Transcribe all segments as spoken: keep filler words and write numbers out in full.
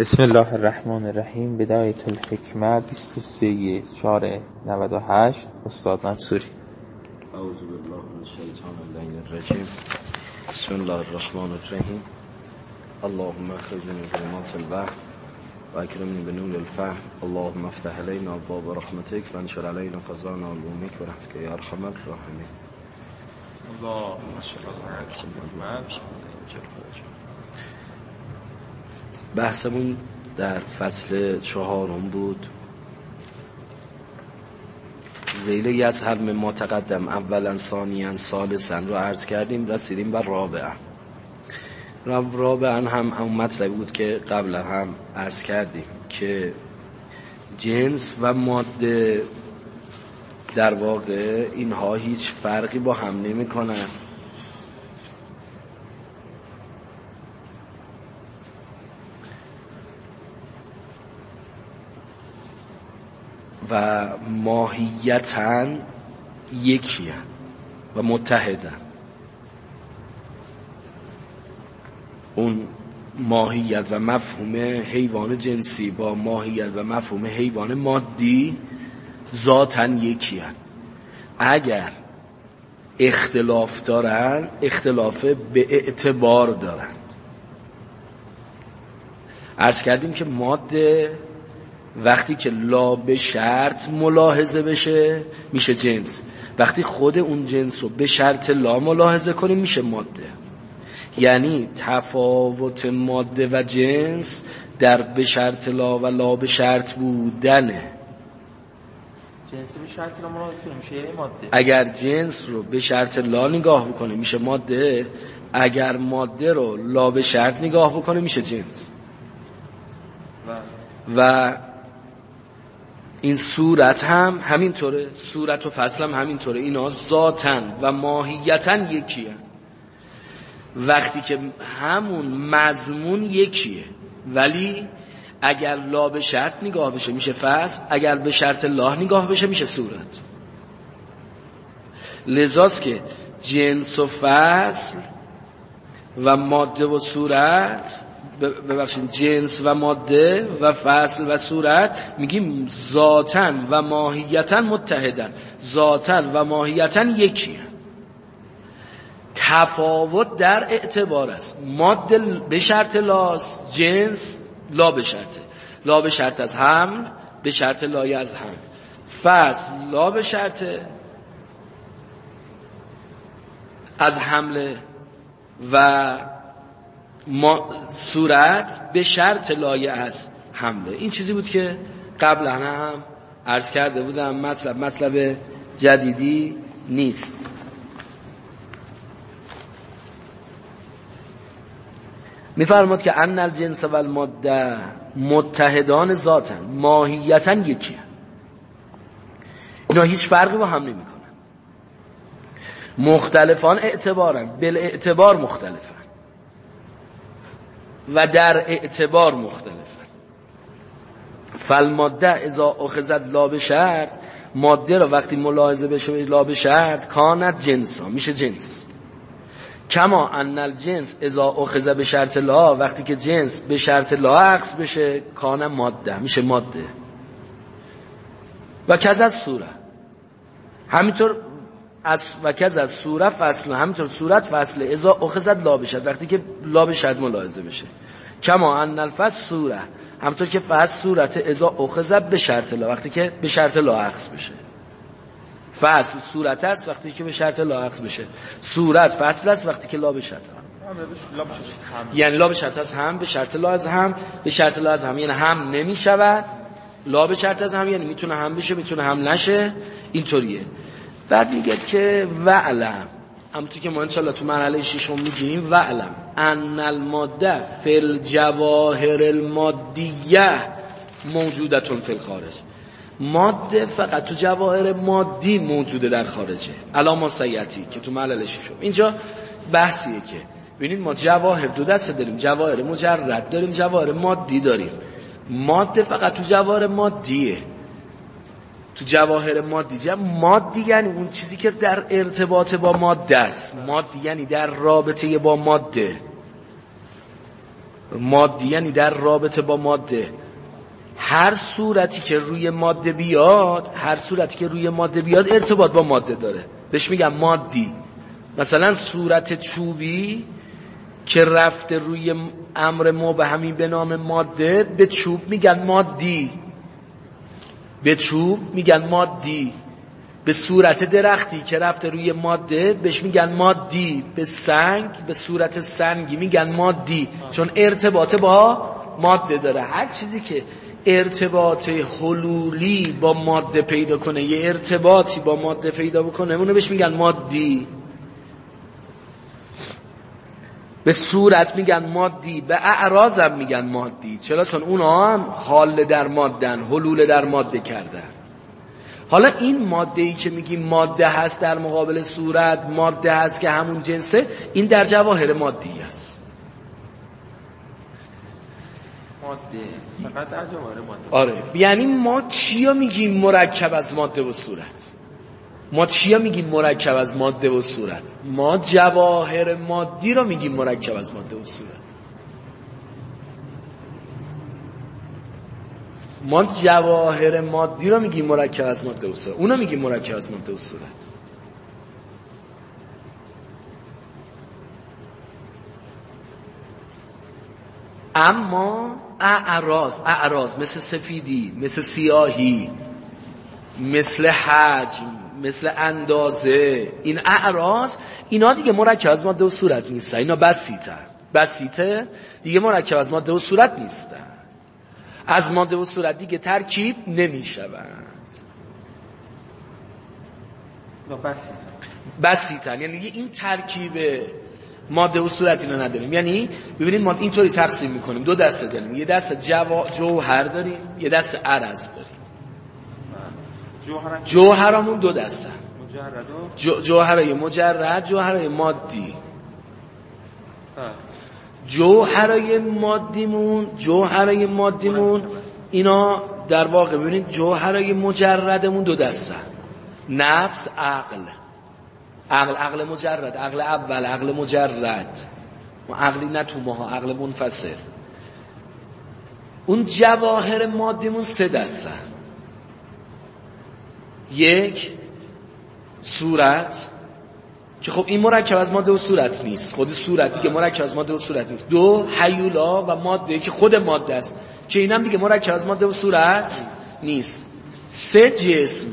بسم الله الرحمن الرحیم. بدایت الحکمه بیست و سه چهار نود و هشت. استاد منصوری. اعوذ بالله من الشیطان اللعین الرجیم. بسم الله الرحمن الرحیم. اللهم اخرجنا من ظلمات الوهم و اکرمنی بنور الفهم. اللهم افتح علینا ابواب رحمتک و انشر علینا خزائن علومک برحمتک یا ارحم الراحمین. اللهم صل علی محمد. بحثمون در فصل چهارم بود. ذیل یظهر من ما تقدم اولا ثانیا ثالثا رو عرض کردیم، رسیدیم بر رابعا. رابعا هم همون مطلبی بود که قبلا هم عرض کردیم که جنس و ماده در واقع اینها هیچ فرقی با هم نمی کنن و ماهیتاً یکی هن و متحدن. اون ماهیت و مفهوم حیوان جنسی با ماهیت و مفهوم حیوان مادی ذاتاً یکی هن. اگر اختلاف دارن، اختلاف به اعتبار دارند. عرض کردیم که ماده وقتی که لا به شرط ملاحظه بشه میشه جنس، وقتی خود اون جنس رو به شرط لا ملاحظه کنیم میشه ماده. یعنی تفاوت ماده و جنس در به شرط لا و لا به شرط بودنه. جنس به شرط لا ملاحظه کنیم میشه یعنی ماده. اگر جنس رو به شرط لا نگاه بکنه میشه ماده، اگر ماده رو لا به شرط نگاه بکنه میشه جنس. و, و این صورت هم همینطوره، صورت و فصل هم همینطوره. اینا ذاتن و ماهیتن یکیه. وقتی که همون مضمون یکیه، ولی اگر لا به شرط نگاه بشه میشه فصل، اگر به شرط لا نگاه بشه میشه صورت. لذاست که جنس و فصل و ماده و صورت، ببخشید جنس و ماده و فصل و صورت میگیم ذاتن و ماهیتن متحدن، ذاتن و ماهیتن یکی هن. تفاوت در اعتبار است. ماده به شرط لاست، جنس لا به شرطه. لا به شرط از حمل، به شرط لای از حمل. فصل لا به شرطه از حمله و ما صورت به شرط لایه از حمله. این چیزی بود که قبلا هم عرض کرده بودم. مطلب مطلب جدیدی نیست. میفرماد که ان الجنس و الماده متحدان ذاتن ماهیتاً یکی هن. اینا هیچ فرقی با هم نمی کنن. مختلفان اعتبارن، بل اعتبار مختلفن و در اعتبار مختلفن. فالماده اذا اخذت لا به شرط، ماده را وقتی ملاحظه بشه لا به شرط کانت جنسا، میشه جنس. کما ان الجنس اذا اخذ به شرط لا، وقتی که جنس به شرط لا اخذ بشه کان ماده، میشه ماده. و کذا صورت، همینطور از و کذا صورت فصل، همینطور صورت فصل اذا اخذت لا به شرط، وقتی که لا به شرط ملاحظه بشه. کما ان الفصل صورت، همینطور که فصل صورت اذا اخذت به شرط لا، وقتی که به شرط لا اخذ بشه. فصل صورت است وقتی که به شرط لا اخذ بشه. صورت فصل است وقتی که لا به شرط هم. یعنی لا به شرط از هم، به شرط لا از هم، به شرط لا از هم یعنی هم نمی شود. لا به شرط از هم یعنی میتونه هم بشه، میتونه هم نشه. اینطوریه. بعد میگه که وعلم، همونطور که ما انشاءالله تو مرحله ششم میگیم، وعلم ان الماده فی الجواهر المادیه موجودتون فی الخارج. ماده فقط تو جواهر مادی موجوده در خارجه. علامه سیاتی که تو مرحله ششم اینجا بحثیه که ببینید ما جواهر دو دسته داریم، جواهر مجرد داریم، جواهر مادی داریم. ماده فقط تو جواهر مادیه. تو جواهر مادی جا مادی یعنی اون چیزی که در ارتباط با ماده است. مادی یعنی در رابطه با ماده. مادی یعنی در رابطه با ماده. هر صورتی که روی ماده بیاد هر صورتی که روی ماده بیاد ارتباط با ماده داره، بهش میگم مادی. مثلا صورت چوبی که رفته روی امر مبهمی به نام ماده، به چوب میگن مادی، به چوب میگن مادی. به صورت درختی که رفته روی ماده بهش میگن مادی. به سنگ، به صورت سنگی میگن مادی، چون ارتباط با ماده داره. هر چیزی که ارتباط حلولی با ماده پیدا کنه، یه ارتباطی با ماده پیدا بکنه، اونو بهش میگن مادی. به صورت میگن مادی، به اعراض هم میگن مادی. چرا؟ چون اونا هم حال در مادن، حلول در ماده کردن. حالا این ماده ای که میگیم ماده هست در مقابل صورت، ماده هست که همون جنسه، این در جواهر مادی است. ماده فقط در جواهر ماده. آره، یعنی ما چیا میگیم مرکب از ماده و صورت؟ ما چیا میگیم مرکب از ماده و صورت؟ ما جواهر مادی رو میگیم مرکب از ماده و صورت. ما جواهر مادی رو میگیم مرکب از ماده و صورت، اونو میگیم مرکب از ماده و صورت. اما اعراض، اعراض مثل سفیدی، مثل سیاهی، مثل حجم، مثل اندازه، این اعراض، اینا دیگه مرکب از ماده و صورت نیستن. اینا بسیطه بسیطه دیگه مرکب از ماده و صورت نیستن. از ماده و صورت دیگه ترکیب نمیشوند. بسیطن، یعنی این ترکیب ماده و صورت اینا نداریم. یعنی ببینید ما اینطوری تقسیم میکنیم، دو دسته داریم، یه دسته جوا... جوهر داریم، یه دسته عرض داریم. جوهر جوهرامون دو دسته، جو... جوهرای مجرد، جوهرای مادی. جوهرای مادیمون جوهرای مادیمون اینا در واقع ببینید جوهرای مجردمون دو دسته، نفس، عقل. عقل عقل مجرد، عقل اول، عقل مجرد. ما عقلی نه تو ماها، عقل منفصل. اون جواهر مادیمون سه دسته، یک صورت که خب این مرکب از ماده و صورت نیست، خود صورت دیگه مرکب از ماده و صورت نیست. دو هیولا و ماده که خود ماده است، که اینم دیگه مرکب از ماده و صورت نیست. سه جسم،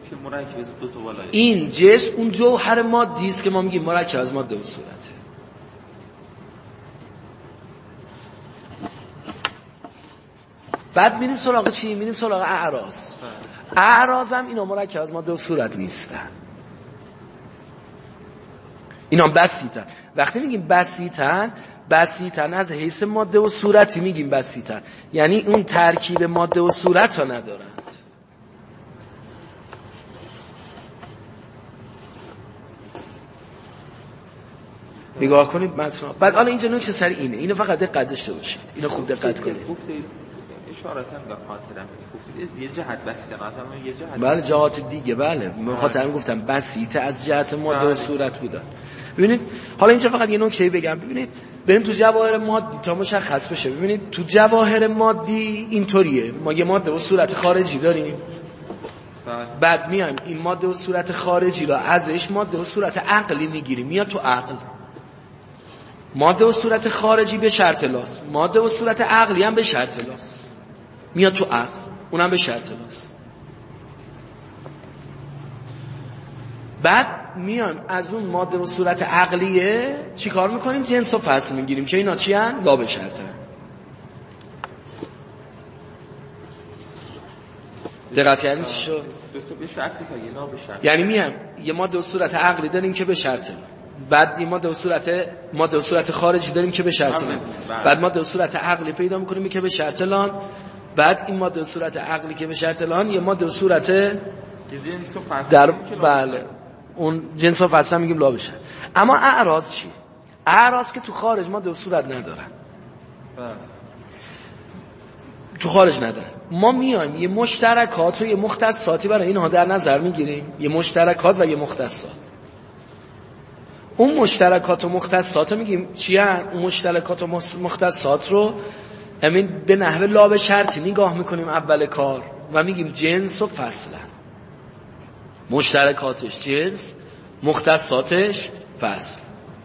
این جسم اون جوهر مادی است که ما میگیم مرکب از ماده و صورته. بعد میریم سراغ چی؟ میریم سراغ اعراض. اعراض هم اینا مرکب از ماده و صورت نیستن، اینا بسیطن. وقتی میگیم بسیطن، بسیطن از حیث ماده و صورتی میگیم بسیطن، یعنی اون ترکیب ماده و صورت ها ندارند. نگاه کنید متن. بعد حالا اینجا نکته سر اینه، اینو فقط دقت داشته باشید، اینو خوب دقت کنید. اشاراتاً به خاطرم گفتید یه جهت بسیطه، مثلا یه جهت بله جهات دیگه، بله من خاطرم گفتم بسیطه از جهت ماده و صورت بودن. ببینید حالا اینجا فقط یه نکته بگم، ببینید بریم تو جواهر مادی تا مشخص بشه. ببینید تو جواهر مادی اینطوریه، ما یه ماده و صورت خارجی داریم، بعد میایم این ماده و صورت خارجی رو ازش ماده و صورت عقلی میگیریم، میاد تو عقل. ماده و صورت خارجی به شرط لاس، ماده و صورت عقلی هم به شرط لاس، میاد تو عقل، اونم به شرط لاس. بعد میایم از اون ماده و صورت عقلیه چی کار میکنیم؟ جنس و فصل میگیریم که اینا چی هن؟ لا به شرط هن. دقت یعنی چی شد؟ یعنی میایم یه ماده و صورت عقلی داریم که به شرط لا، بعد این ماده و صورت ماده و صورت خارجی داریم که به شرط لا، بعد ماده و صورت عقلی پیدا میکنیم که به شرط لان، بعد این ماده و صورت عقلی که به شرط لان یه ماده و صورت در بله اون جنس و فصل میگیم لا بشه. اما اعراض چی؟ اعراض که تو خارج ماده و صورت ندارن، تو خارج ندارن. ما میایم یه مشترکات و یه مختصاتی برای اینها در نظر میگیریم، یه مشترکات و یه مختصات. اون مشترکات و مختصات رو میگیم چی هن؟ اون مشترکات و مختصات رو امین به نحوه لاب شرطی نگاه میکنیم اول کار و میگیم جنس و فصل. مشترکاتش جنس، مختصاتش فصل.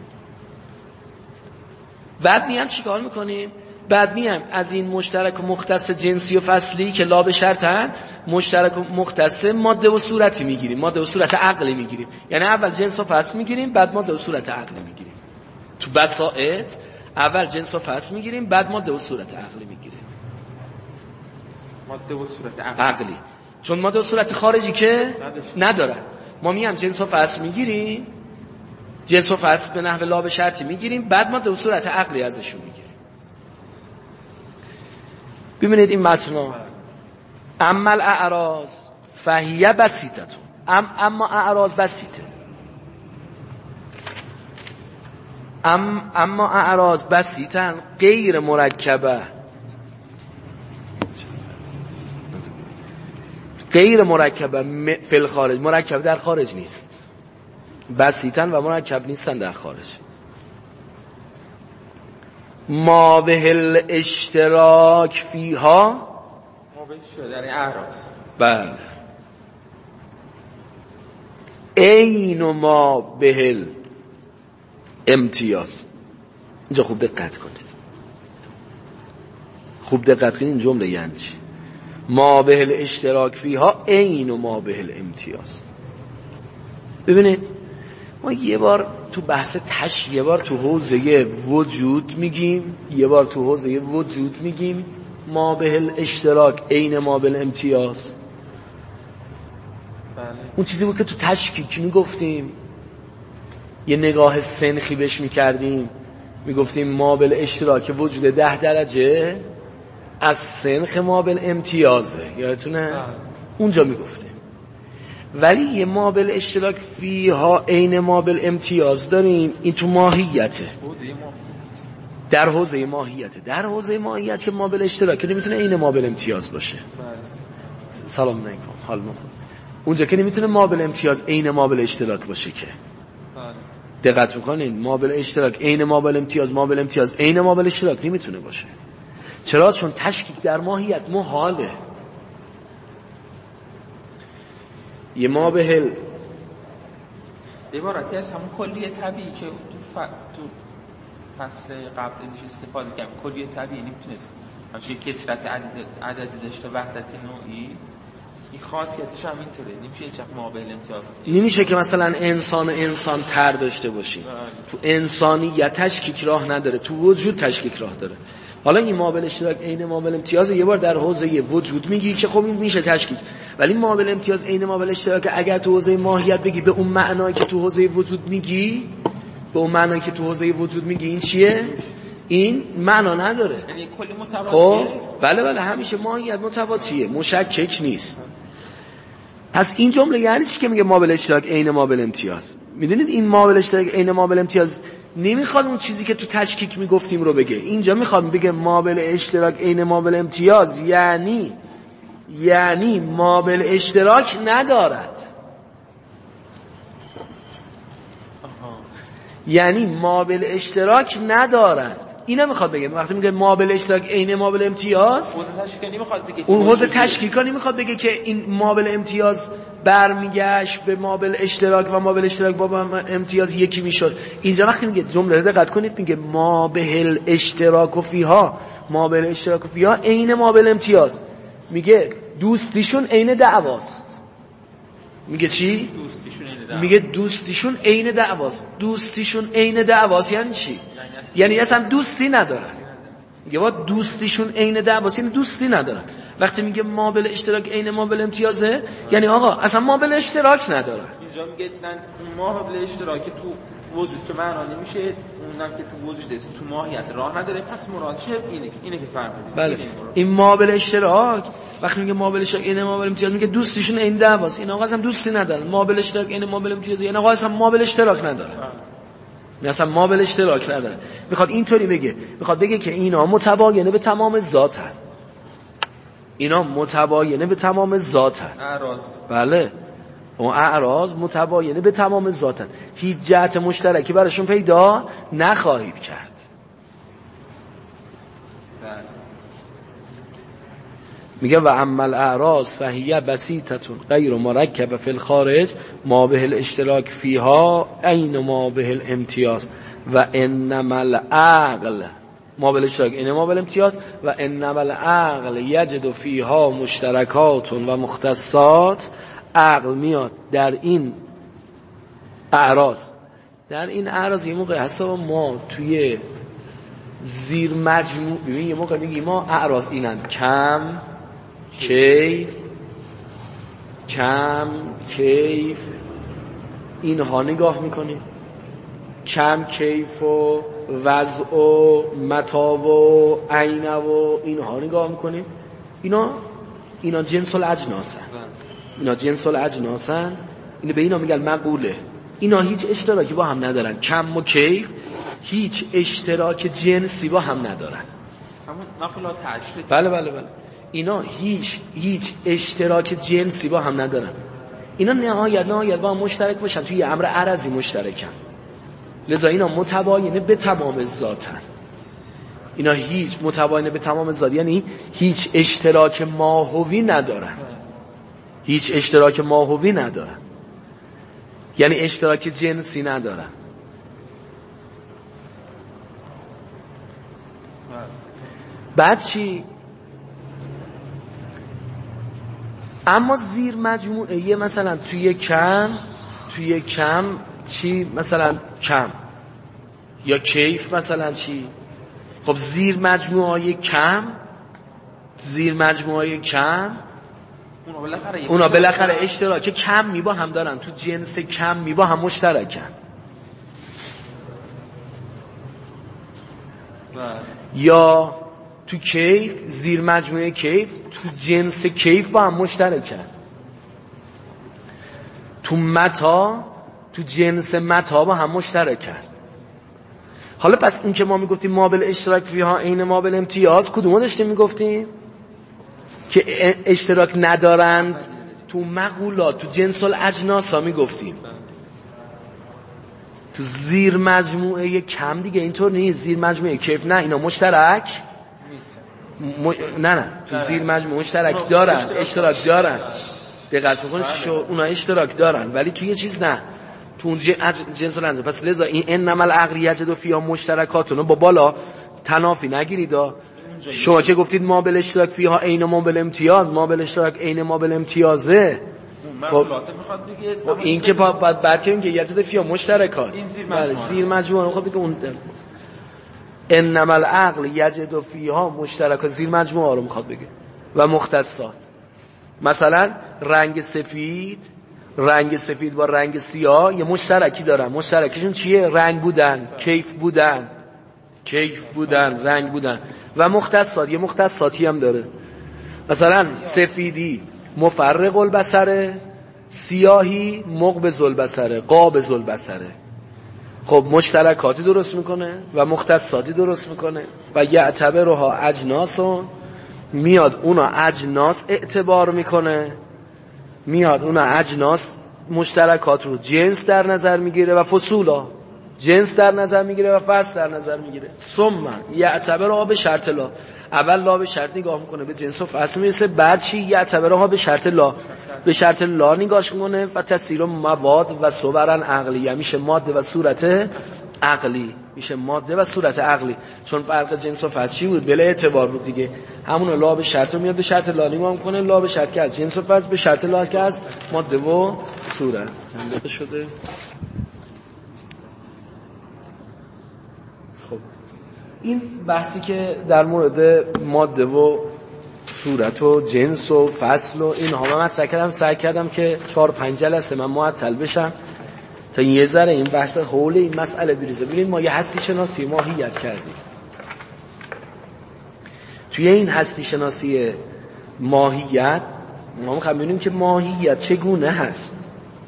بعد میام چیکار میکنیم؟ بعد میام از این مشترک و مختص جنسی و فصلی که لاب شرطن، مشترک و مختص ماده و صورتی میگیریم، ماده و صورت عقلی میگیریم. یعنی اول جنس و فصل میگیریم، بعد ماده و صورت عقلی میگیریم. تو بساط اول جنس و فصل میگیریم، بعد ماده و صورت عقلی میگیریم. ماده و صورت عقلی, عقلی. چون ماده و صورت خارجی که نداره. ما میام جنس و فصل میگیریم، جنس و فصل به نحو لاب شرطی میگیریم، بعد ماده و صورت عقلی ازشون میگیریم. ببینید این متن اما الاعراض فهیه بسیطه ام اما اعراض بسیطه ام اما اعراض بسیطن غیر مرکبه غیر مرکبه فی الخارج، مرکب در خارج نیست، بسیطن و مرکب نیستن در خارج. ما به الاشتراک فیها، ما به اشتراک در اعراض، بله، عین ما به امتیاز. اینجا خوب دقت کنید، خوب دقت کنید این جمله یعنی چی. ما به الاشتراک فیها عین ما به الامتیاز. ببینید ما یه بار تو بحث تش، یه بار تو حوزه وجود میگیم، یه بار تو حوزه وجود میگیم ما به الاشتراک عین ما به الامتیاز. بله. اون چیزی بود که تو تشکیک میگفتیم، یه نگاه سنخی بهش میکردیم، میگفتیم ما به الاشتراک وجود ده درجه از سنخ ما به الامتیازه، یادتونه؟ بله. اونجا میگفتیم. ولی یه ما به الاشتراک فیها عین ما به الامتیاز داریم، این تو ماهیته، در حوزه ماهیته. در حوزه ماهیت که ما به الاشتراک که نمیتونه عین ما به الامتیاز باشه. بله. سلام علیکم، حال نخور. اونجا که نمیتونه ما به الامتیاز عین ما به الاشتراک باشه که. بله. دقت میکنین ما به الاشتراک عین ما به الامتیاز، ما به الامتیاز عین ما به الاشتراک نمیتونه باشه. چرا؟ چون تشکیک در ماهیت محاله. یه ما به هل عبارتی از همون کلیه طبیعی که تو, ف... تو فصل قبل ازش استفاده کردیم، کلیه طبیعی نمیتونست همچنین کثرت عدد عددی داشته، وحدت نوعی، این خاصیتش هم اینطوره، نمیشه هیچ وقت ما به الامتیاز. نمیشه که مثلا انسان و انسان تر داشته باشیم. تو انسانیت تشکیک راه نداره، تو وجود تشکیک راه داره. حالا این ما به الاشتراک عین ما به الامتیاز یه بار در حوزه وجود میگی که خب این میشه تشکیک، ولی ما به الامتیاز عین ما به الاشتراک اگر تو حوزه ماهیت بگی به اون معنایی که تو حوزه وجود میگی، به اون معنایی که تو حوزه وجود میگی، این چیه؟ این معنا نداره. یعنی کلی متواتیه. خب بله بله همیشه ماهیت متواتیه، مشکک نیست. پس این جمله یعنی چی که میگه ما به الاشتراک عین ما به الامتیاز؟ میدونید این ما به الاشتراک عین ما به الامتیاز نمیخواد اون چیزی که تو تشکیک میگفتیم رو بگه. اینجا میخواد بگه ما به الاشتراک عین ما به الامتیاز یعنی یعنی ما به الاشتراک ندارد. یعنی ما به الاشتراک ندارد. اینا میخواد بگه. وقتی میگه ما به الاشتراک عین ما به الامتیاز، حوزه تشکیکی میخواد بگه، اون حوزه تشکیکی نمیخواد بگه که این ما به الامتیاز برمیگشت به ما به الاشتراک و ما به الاشتراک با امتیاز یکی میشد. اینجا وقتی میگه جمله دقت کنید، میگه ما به الاشتراک فیها، ما به الاشتراک فیها عین ما به الامتیاز، میگه دوستیشون عین دعواست. میگه چی؟ دوستیشون عین دعواست. میگه دوستیشون عین دعواست. دوستیشون عین دعواست یعنی چی؟ یعنی اصلا دوستی ندارن. میگه با دوستیشون عین دعواست یعنی دوستی ندارن. وقتی میگه ما به اشتراک عین ما به امتیازه، یعنی آقا اصلا ما به اشتراک ندارن. اینجا میگه ما به اشتراک تو وجود که معنا نمیشه، اونم که تو وجود است تو ماهیت راه نداره، پس مراد چه؟ اینه اینه که فرق میکنه. بله. این ما به اشتراک وقتی میگه ما به اشتراک عین ما به امتیاز، میگه دوستیشون عین دعواست. این آقا اصلا دوستی ندارن. ما به اشتراک عین ما به امتیاز یعنی آقا اصلا ما به اشتراک ندارن. نه اصلا ما به اشتراک نداره. میخواد اینطوری بگه، میخواد بگه که اینا متباینه به تمام ذاتن. اینا متباینه به تمام ذاتن. اعراض. بله. اون اعراض متباینه به تمام ذاتن، هیچ جهت مشترکی براشون پیدا نخواهید کرد. میگه و اما الاعراض فهیه بسیطتون غیر مرکب فی الخارج ما به الاشتراک فیها عین ما به الامتیاز و انما العقل ما به الاشتراک این ما به الامتیاز و انما العقل یجد فیها مشترکات و مختصات. عقل میاد در این اعراض در این اعراض یه موقع حساب ما توی زیر مجموع ببین یه موقع میگیم ما اعراض اینن کم کیف کم کیف اینها نگاه میکنیم، کم کیف و وضع و متا و عین و اینها نگاه میکنیم. اینا اینا جنس الاجناسن اینا جنس الاجناسن اینو به اینا میگن مقوله. اینا هیچ اشتراکی با هم ندارن، کم و کیف هیچ اشتراک جنسی با هم ندارن. همون نقل تشریح. بله بله بله اینا هیچ هیچ اشتراک جنسی با هم ندارن. اینا نهایت نهایت با هم مشترک باشن توی امر عرضی مشترکن، لذا اینا متباینه به تمام ذاتن. اینا هیچ متباینه به تمام ذات یعنی هیچ اشتراک ماهوی ندارند، هیچ اشتراک ماهوی ندارن یعنی اشتراک جنسی ندارن. بعد چی؟ اما زیر مجموعه یه مثلا توی کم توی کم چی مثلا کم یا کیف مثلا چی؟ خب زیر مجموعه کم زیر مجموعه کم اونا بالاخره اشتراک کم می با هم دارن، تو جنس کم می با هم مشترکن. یا تو کیف زیر مجموعه کیف تو جنس کیف با هم مشترکن. تو متا تو جنس متا با هم مشترکن. حالا پس این که ما میگفتیم ما بل اشتراک فیها عین ما بل امتیاز کدومو داشتیم میگفتیم که اشتراک ندارند؟ تو مقولات تو جنس الاجناس ها میگفتیم. تو زیر مجموعه کم دیگه اینطور نیست، زیر مجموعه کیف نه اینا مشترک م... نه نه تو زیر مجموعه مشترک دارن، اشتراک دارن. دقت بکنید شو اونا اشتراک دارن ولی تو یه چیز نه، تو اون جنس الاجناس. پس لذا این انما العقل یجد فیها مشترکاتون با بالا تنافی نگیرید. شما که گفتید ما بل اشتراک فیها عین ما بل امتیاز، ما بل اشتراک عین ما بل امتیازه. خب میخواد بگه خب این که بعد برکه که یجد فیها مشترکات این زیر مجموعه زیر مجموعه خب بگه اون انما العقل یجد فیها مشترکات زیر مجموعه رو میخواد بگه و مختصات. مثلا رنگ سفید رنگ سفید با رنگ سیاه یه مشترکی دارن. مشترکشون چیه؟ رنگ بودن، کیف بودن کیف بودن رنگ بودن. و مختصات یه مختصاتی هم داره. مثلا سفیدی مفرق البصره، سیاهی مغبض البصره، قابض البصره. خب مشترکاتی درست میکنه و مختصاتی درست میکنه و یعتبرها اجناسون میاد اونا اجناس اعتبار میکنه، میاد اونا اجناس مشترکات رو جنس در نظر میگیره و فصولا جنس در نظر میگیره و فصل در نظر میگیره. ثم یعتبرها به شرط لا، اول لا به شرط نگاه میکنه به جنس و فصل میرسه، بعد چی؟ یعتبرها به شرط لا، به شرط لا نگاش میکنه و تسیر مواد و صورن عقلی، میشه ماده و صورت عقلی، میشه ماده و صورت عقلی. چون فرق جنس و فصل چی بود؟ بلا اعتبار بود دیگه. همون لا به شرط میاد به شرط لا نگاه میکنه، لا به شرط که از جنس و فصل، به شرط لا که از ماده و صورت. چند دقیقه شده؟ خب این بحثی که در مورد ماده و صورت و جنس و فصل و اینها من مطرح کردم، سعی کردم که چهار پنج جلسه من معطل بشم تا یه ذره این بحث حول این مسئله بریزه. ببینید ما یه هستی شناسی ماهیت کردیم. توی این هستی شناسی ماهیت ما می‌خوایم ببینیم که ماهیت چگونه هست،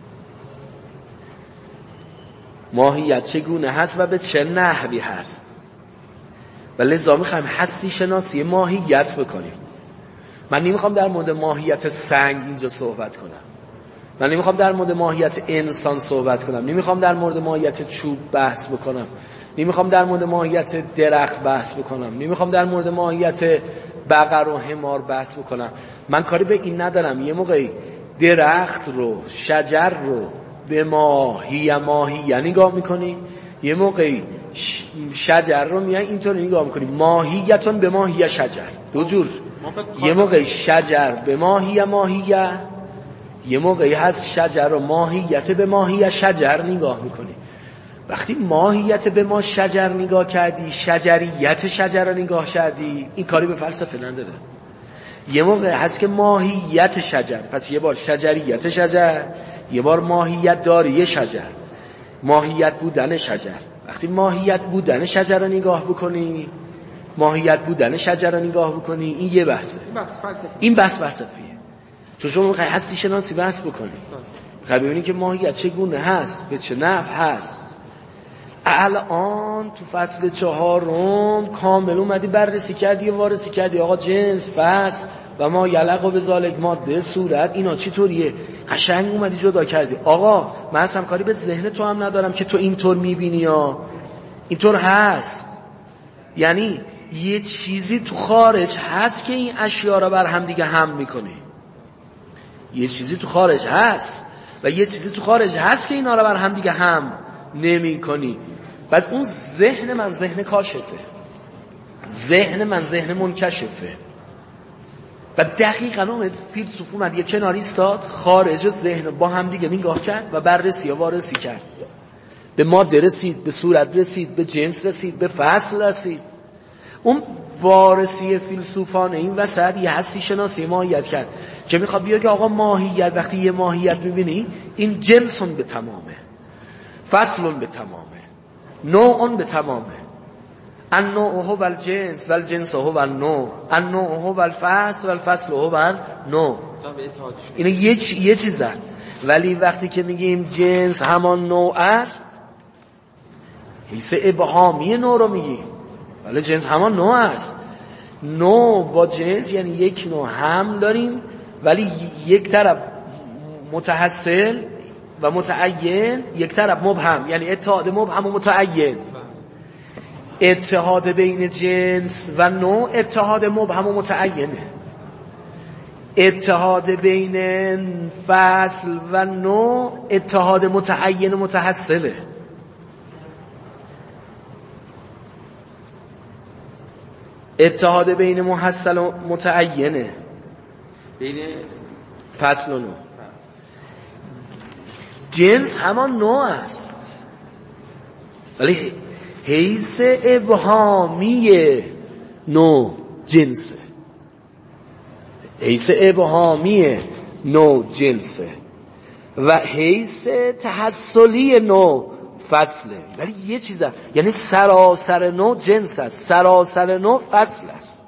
ماهیت چگونه هست و به چه نحوی هست، و لذا می‌خوایم هستی شناسی ماهیت بکنیم. من نمی‌خوام در مورد ماهیت سنگ اینجا صحبت کنم، من نمیخوام در مورد ماهیت انسان صحبت کنم، نمیخوام در مورد ماهیت چوب بحث بکنم، نمیخوام در مورد ماهیت درخت بحث بکنم، نمیخوام در مورد ماهیت بقر و حمار بحث بکنم. من کاری به این ندارم. یه موقعی درخت رو، شجر رو به ماهی ماهی نگاه میکنی، یه موقعی شجر رو میای اینطور نگاه میکنی ماهیتون به ماهی شجر، دو جور. یه موقعی شجر به ماهی ماهی، یه موقعی هست شجر رو ماهیت به ماهی شجر نگاه میکنی. وقتی ماهیت به ما شجر نگاه کردی، شجریت شجر رو نگاه کردی، این کاری به فلسفه نداره. یه موقع هست که ماهیت شجر، پس یه بار شجریت شجر، یه بار ماهیت داری شجر، ماهیت بودن شجر. وقتی ماهیت بودن شجر رو نگاه بکنی، ماهیت بودن شجر رو نگاه بکنی، این یه بحثه، این بحث فلسفیه. چون شما میخوای هستی شناسی بحث بکنی، میخوای ببینی که ماهیت چگونه هست، به چه نحو هست. الان تو فصل چهارم کامل اومدی بررسی کردی و وارسی کردی آقا جنس، فصل و ما یلق و به ذالک ماده صورت اینا چی طوریه، قشنگ اومدی جدا کردی. آقا من اصلا کاری به ذهن تو هم ندارم که تو اینطور میبینی یا اینطور هست. یعنی یه چیزی تو خارج هست که این اشیا را بر هم دیگه هم میکنه، یه چیزی تو خارج هست و یه چیزی تو خارج هست که اینا را بر هم دیگه هم نمی کنی. بعد اون ذهن من ذهن کاشفه، ذهن من ذهن منکشفه. و دقیقاً اون فیلسوف اومد یه کناری استاد، خارج ذهن با هم دیگه نگاه کرد و بررسی و وارسی کرد. به ماده رسید، به صورت رسید، به جنس رسید، به فصل رسید. اون وارسی فیلسوفانه این وسط یه هستی شناسی ماهیت کرد که میخواد بیا که آقا ماهیت، وقتی یه ماهیت میبینی این جنسون به تمامه، فصلون به تمامه، نوعون به تمامه. النوع هو الجنس و الجنس هو النوع، النوع هو الفصل و الفصل هو النوع. اینا یه یه چیزن. ولی وقتی که میگیم جنس همان نوع است، حیث ابهامی نوع رو میگیم، ولی جنس همان نوع است. نوع با جنس یعنی یک نوع هم داریم، ولی یک طرف متحصل و متعین، یک طرف مبهم، یعنی اتحاد مبهم و متعین. اتحاد بین جنس و نوع اتحاد مبهم و متعینه. اتحاد بین فصل و نوع اتحاد متعین و متحصله. اتحاد بین محصل و متعینه، بین فصل و نوع. جنس همان نوع است، ولی حیث ابهامی نوع جنسه، حیث ابهامی نوع جنسه و حیث تحصلی نوع فصله. ولی یه چیزه، یعنی سراسر نوع جنس است، سراسر نوع فصل است.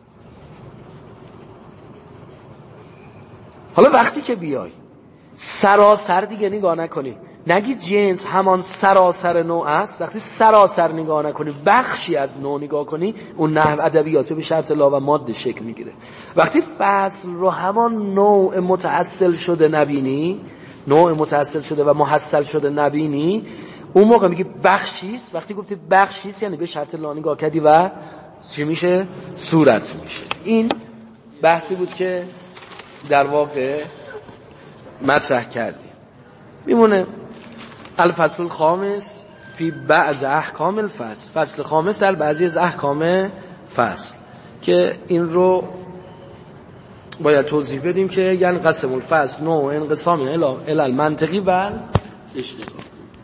حالا وقتی که بیای سراسر دیگه نگاه نکنی، نگی جنس همان سراسر نوع است، وقتی سراسر نگاه نکنی بخشی از نوع نگاه کنی، اون نحو ادبیاتی به شرط لا و ماده شکل میگیره. وقتی فصل رو همان نوع متحصل شده نبینی، نوع متحصل شده و محصل شده نبینی، اون موقع میگی بخشیست. وقتی گفتی بخشیست یعنی به شرط لا نگاه کردی و چی میشه؟ صورت میشه. این بحثی بود که در واقع مطرح کردیم. میمونه الفصل الخامس فی بعض احکام الفصل، فصل خامس در بعضی از احکام فصل، که این رو باید توضیح بدیم که یعنی قسم الفصل نوع انقسام الی المنطقی و اشتقاقی.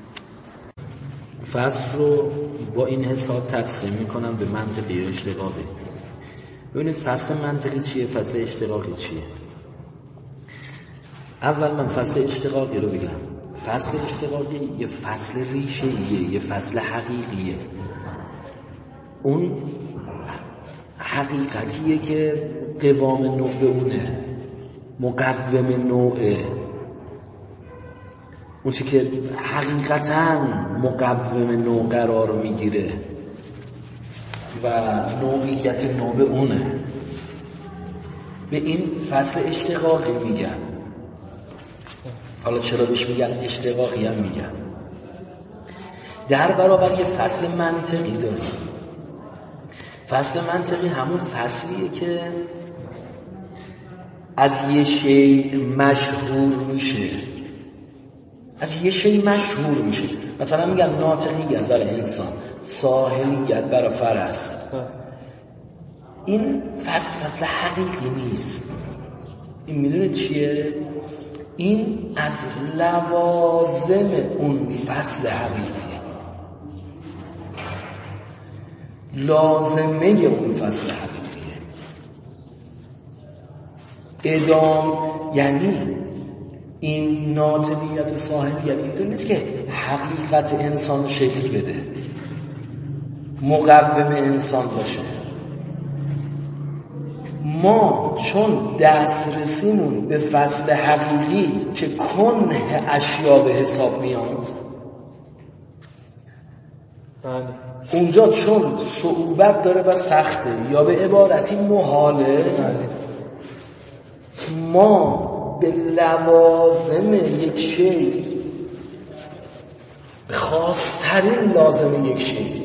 فصل رو با این حساب تقسیم میکنم به منطقی و اشتقاقی. ببینید فصل منطقی چیه، فصل اشتقاقی چیه. اول من فصل اشتقاقی رو بگم. فصل اشتقاقی یه فصل ریشه‌ایه، یه فصل حقیقیه. اون حقیقتیه که قوام نوع به اونه، مقوم نوعه، اون چی که حقیقتاً مقوم نوع قرار میگیره و نوعیت نوع به اونه. به این فصل اشتقاقی میگن. حالا چرا بهش میگن اشتقاقی هم میگن. در برابر یه فصل منطقی داریم. فصل منطقی همون فصلیه که از یه شی مشهور میشه، از یه شی مشهور میشه. مثلا میگن ناطقیت برای انسان، ساحلیت برای فرس. این فصل فصل حقیقی نیست. این میدونه چیه؟ این از لوازم اون فصل حقیقی، لازمه اون فصل حقیقیه. ادام یعنی این ناطقیت ساحلیت اینطور نیست که حقیقت انسان رو شکل بده، مقوم انسان باشه. ما چون دسترسیمون به فصل حقیقی که کنه اشیا به حساب میاد، اونجا چون صعوبت داره و سخته یا به عبارتی محاله، ما به لوازم یک شی، به خاصترین لازم یک شی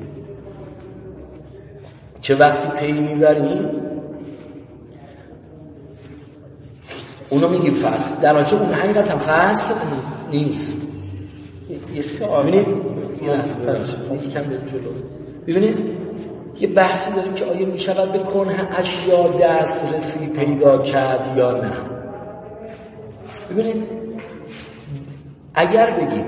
که وقتی پی میبریم اونو میگیم فصل، در حالی که اون حقیقت هم فصل نیست. یه سوال ببینید یه لحظه ببخشید یکم بریم جلو. ببینید یه بحثی داریم که آیا میشود به کنه اشیا دسترسی پیدا کرد یا نه. ببینید اگر بگیم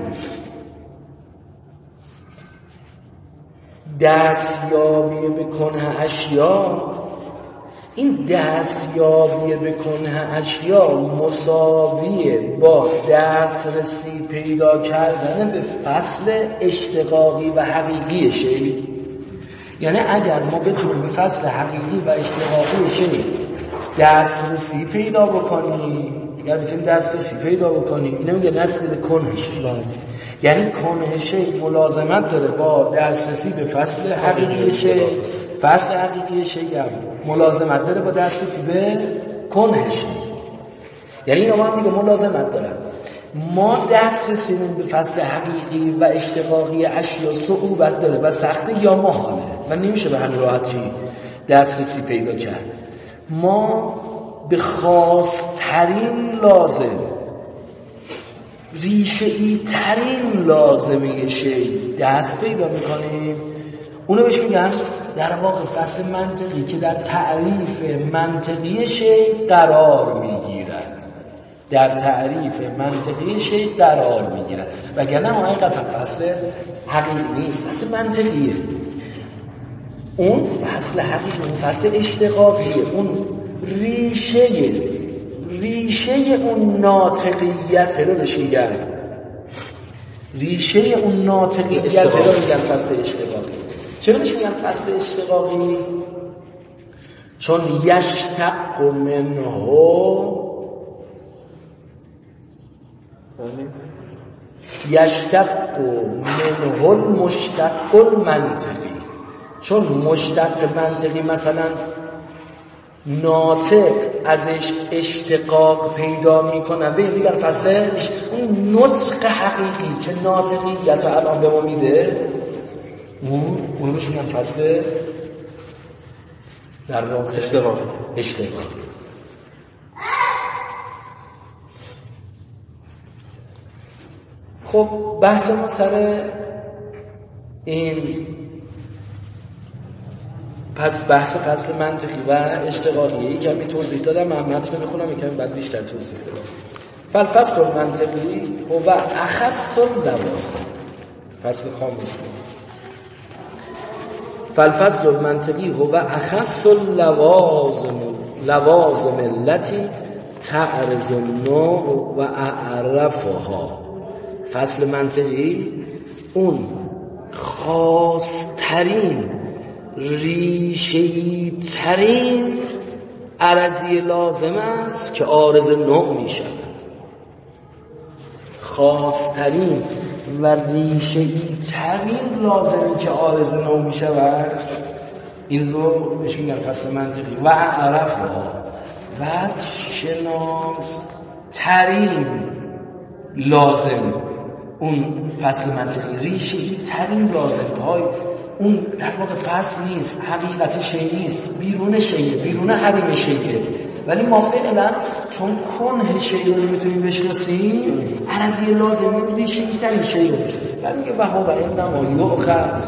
دستیابی به کنه اشیا، این دستیابی به کنه اشیا مساویه با دسترسی پیدا کردن به فصل اشتقاقی و حقیقی شی. یعنی اگر ما بتونیم به فصل حقیقی و اشتقاقی شی دسترسی پیدا بکنیم، اگر بتونیم دسترسی پیدا بکنیم، اینو میگه نسل کنه شی. یعنی کنه شی ملازمت داره با دسترسی به فصل حقیقی شی، فصل حقیقی شی هم ملازمت داره با دسترسی به کنه شی. یعنی اینا هم دیگه ملازمت دارن. ما دسترسیمون به فصل حقیقی و اشتقاقی اشیا صعوبت داره و سخته یا محاله و نمیشه به همین راحتی دسترسی پیدا کرد. ما به خاصترین لازم، ریشه ای ترین لازمه شی دست پیدا میکنیم. اونو بهش میگن در واقع فصل منطقی که در تعریف منطقی شی قرار میگیرد، در تعریف منطقی شی قرار میگیرد. وگرنه حقیقتا فصل حقیقی نیست، فصل منطقیه. اون فصل حقیقی، اون فصل اشتقاقیه، اون ریشه ریشه اون ناطقیت رو بهش میگن، ریشه اون ناطقیت رو میگن فصل اشتقاقی. چرا بهش میگن فصل اشتقاقی؟ چون یشتق منه یشتق منه المشتق المنطقی. چون مشتق منطقی مثلا ناطق ازش اشتقاق پیدا میکنه، به میگن فصل اون نطق حقیقی که ناطقیت الان به ما میده، اون اون بهش میگن فصل در واقع اشتقاق. اشتقاق. خب بحث ما سر این پس بحث فصل منطقی و اشتقاقیه کمی توضیح دادم. من متن میخونم یکم بعد بیشتر توضیح بدم. فالفصل المنطقی هو اخص اللوازم، فصل خاموش. فالفصل المنطقی هو اخص اللوازم، لوازم التي تعرض النوع و اعرفها. فصل منطقی اون خاصترین، ریشه‌ای ترین عرضی لازم است که عارض نوع می شود. خاصترین و ریشه‌ای ترین لازمی که عارض نوع می شود، این رو بهش میگن فصل منطقی. و عرفها و شناس ترین لازم اون فصل منطقی ریشه‌ای ترین لازم‌های اون در واقع فصل نیست، حقیقت شی نیست، بیرون شیه، بیرون حریم شیه، ولی ما فعلا چون کنه شی رو نمیتونیم بشناسیم عرضی لازم ریشه‌ای ترین شی رو بشناسیم. ولی میگه وها و انما یؤخذ،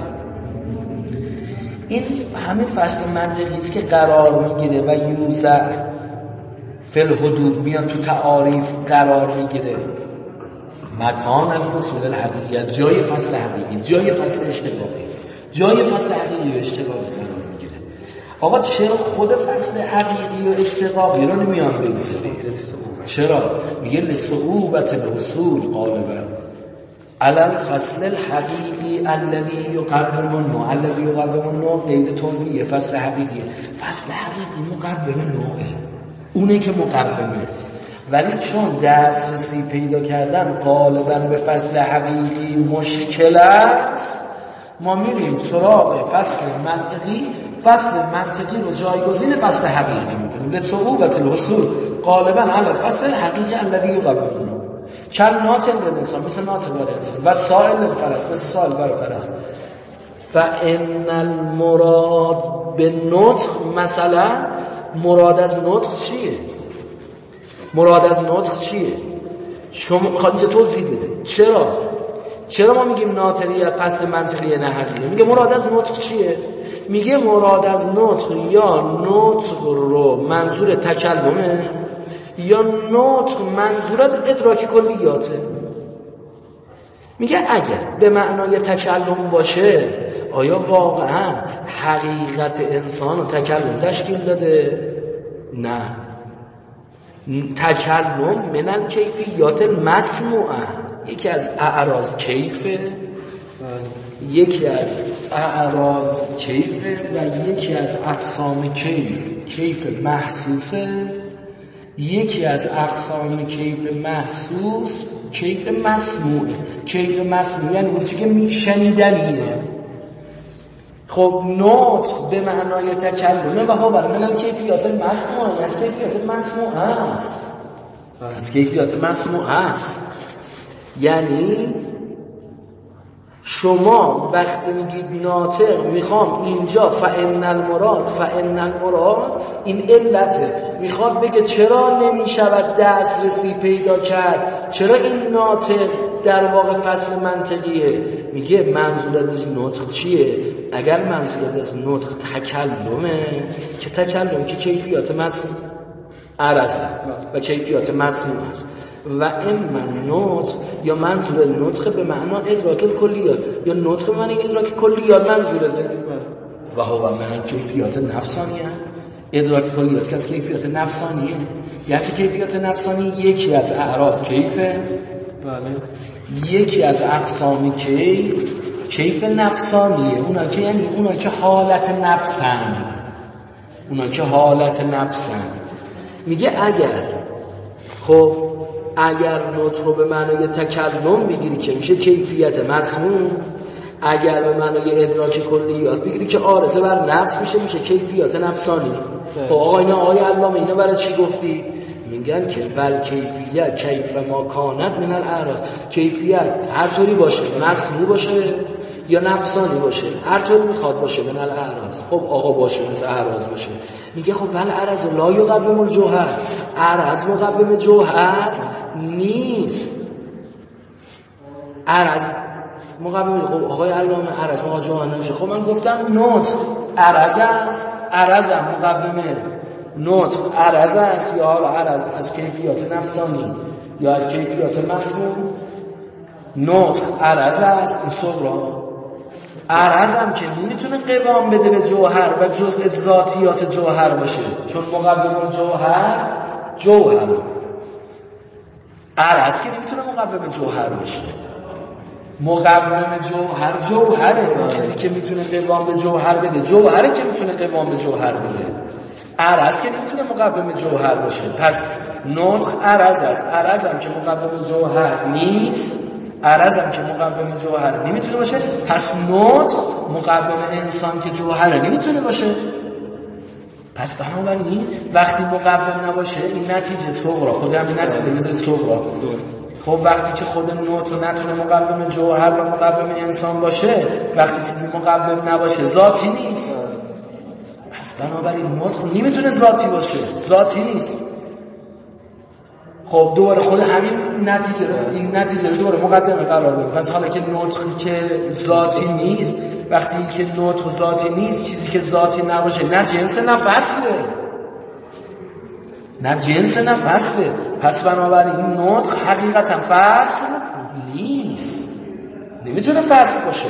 این همه فصل منطقی است که قرار میگیره و یوزع فی الحدود میاد تو تعاریف قرار میگیره. مکان الفصول الحقیقیت، جای فصل حقیقی، جای فصل اشتقاقی، جای فصل حقیقی و اشتقاقی قرار میگیره. آقا چرا خود فصل حقیقی و اشتقاقی رو نمیان بگذاریم؟ چرا؟ میگه لصعوبت الحصول غالبا علی الفصل الحقیقی الذی یقوم النوع، الذی یقوم النوع قید توضیح فصل حقیقی. فصل حقیقی مقوم نوعه، اونه که مقومه، ولی چون دسترسی پیدا کردن غالبا به فصل حقیقی مشکل است، ما میریم سراغ فصل منطقی، فصل منطقی رو جایگزین فصل حقیقی میکنیم. لصعوبت الحصول غالبا علی الفصل الحقیقی الذی یقوم النوع، چند ناطق الانسان مثل ناطق الانسان و سائل الفرس مثل سائل الفرس. فان المراد بالنطق، مثلا مراد از نطق چیه؟ مراد از نطق چیه؟ شما میخواد اینجا توضیح بده. چرا؟ چرا ما میگیم ناطقی فصل منطقی نه حقیقی؟ میگه مراد از نطق چیه؟ میگه مراد از نطق یا نطق رو منظور تکلمه یا نطق منظور ادراک کلیاته. میگه اگر به معنای تکلم باشه، آیا واقعا حقیقت انسان و تکلم تشکیل داده؟ نه. تکلم من الکیفیات المسموعه، یکی از اعراض کیفه، یکی از اعراض کیفه و یکی از اقسام کیف کیف محسوسه، یکی از اقسام کیف محسوس کیف مسموعه. کیف مسموع یعنی اون چیزی که میشنیدنیه. خب نطق به معنای تکلمه و ها برای من کیفیات مسموعه، از کیفیات مسموع هست، از کیفیات مسموع هست. یعنی شما وقتی میگید ناطق، میخوام اینجا فان المراد فان المراد این علته، میخواد بگه چرا نمیشود دسترسی پیدا کرد، چرا این ناطق در واقع فصل منطقیه. میگه منظورت از نطق چیه؟ اگر منظورت از نطق تکلمه، که تکلم که کیفیات مسموع عرضه و کیفیات مسموع است، و اما نطق یا منظور نطق به معنا ادراک کلیات، یا نطق به معنی ادراک کلیات منظورته. و هو من کیفیات نفسانیه، ادراک کلیات که از کیفیات نفسانیه. یعنی کیفیات نفسانی یکی از اعراض کیفه، بله، یکی از اقسام کیف کیف نفسانیه. اونا که یعنی اونا که حالت نفسند، اونا که حالت نفسند. میگه اگر خب اگر نطق رو به معنای تکلم بگیری که میشه کیفیت مسموع، اگر به معنای ادراک کلیات بگیری که عارضه بر نفس میشه، میشه کیفیات نفسانی. خب آقا اینا آقای علامه اینا برای چی گفتی؟ میگن که بل کیفیت کیف ما کانت من الاعراض، کیفیت هر طوری باشه، مسموع باشه یا نفسانی باشه، هر طوری میخواد باشه من الاعراض. خب آقا باشه مثل اعراض باشه. میگه خب ول عرض لا یقوم الجوهر، عرض مقوم جوهر نیست. عرض مقوم، خب آقای علامه عرض مقوم جوهر نمیشه. خب من گفتم نطق عرض است، عرض هم مقومه نطق عرض است، یا عرض از کیفیات نفسانی یا از کیفیات مسموع. نطق عرض است، این صغرا. عرض هم که نمیتونه قوام بده به جوهر و جزء ذاتیات جوهر باشه، چون مقوم جوهر جوهر. عرض که نمیتونه مقوم جوهر باشه. مقوم جوهر جوهره، اون چیزی که میتونه قوام به جوهر بده جوهره که میتونه قوام به جوهر بده. عرض که نمیتونه مقوم جوهر باشه. پس نطق عرض است، عرض هم که مقوم جوهر نیست، عرض هم که مقوم جوهر نمیتونه باشه. پس نطق مقوم انسان که جوهر نمیتونه باشه. پس بنابراین وقتی مقوم نباشه این نتیجه صغرا، خود همین نتیجه مثل صغرا خب وقتی که خود نطق نتونه مقوم جوهر و مقوم انسان باشه، وقتی چیزی مقوم نباشه ذاتی نیست. پس بنابراین نطق نمیتونه ذاتی باشه، ذاتی نیست. خب دوباره خود همین نتیجه رو این نتیجه رو دوباره مقدمه قرار بده. پس حالا که نطق که ذاتی نیست، وقتی که نطق ذاتی نیست، چیزی که ذاتی نباشه نه جنس نه فصله، نه جنس نه فصله. پس بنابراین نطق حقیقتا فصل نیست، نمیتونه فصل باشه،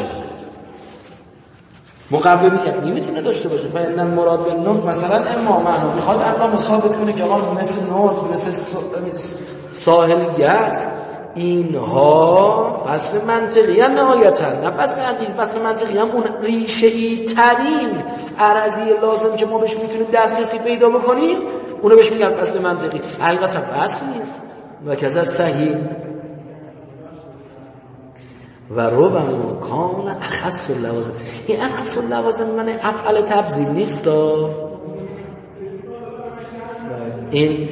مقومیت نمیتونه داشته باشه. فإن المراد بالنطق مثلا اما معنا میخواد الله ثابت کنه که آقا مثل نطق مثل ساحلیت اینها فصل منطقی هم نهایتا، نه فصل حقیقی. فصل منطقی هم اون ریشه‌ای ترین عرضی لازم که ما بهش میتونیم دسترسی پیدا بکنیم اونو بهش میگن فصل منطقی، حقیقتا فصل نیست. و کذا صحیح و ربما کان اخص اللوازم. این اخص اللوازم من افعال تبذیل نیست دا. این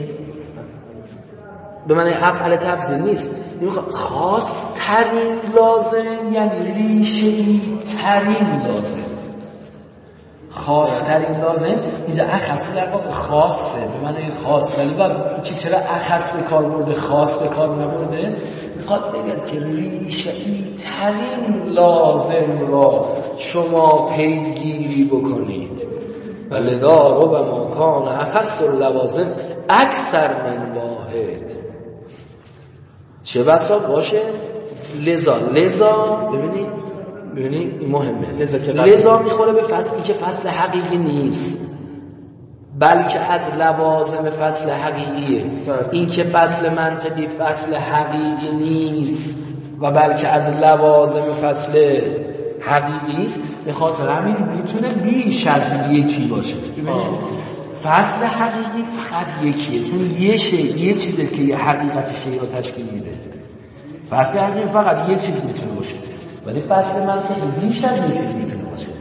به معنی افعال تبذیل نیست، نمیخواد خاص ترین لازم یعنی ریشه‌ای ترین لازم. خاص ترین لازم اینجا اخص در واقع خاصه، به معنی خاص، ولی باید که چرا اخص به کار برده خاص به کار نبرده، میخواد بگه که ریشه‌ای ترین لازم را شما پیگیری بکنید. و لذا ربما کان اخص اللوازم اکثر من واحد. چه بسا باشه لذا لذا ببینید ببینید این مهمه. لذا, لذا میخوره به فصلی که فصل حقیقی نیست، بلکه از لوازم فصل حقیقیه. این که فصل منطقی فصل حقیقی نیست و بلکه از لوازم فصل حقیقی است، به خاطر همین میتونه بیش از یکی باشه. فصل حقیقی فقط یکیه، چون یه شی یه چیزی که یه حقیقت شی رو تشکیل میده. فصل حقیقی فقط یه چیز میتونه باشه، ولی فصل منطقی بیش از یه چیز میتونه باشه.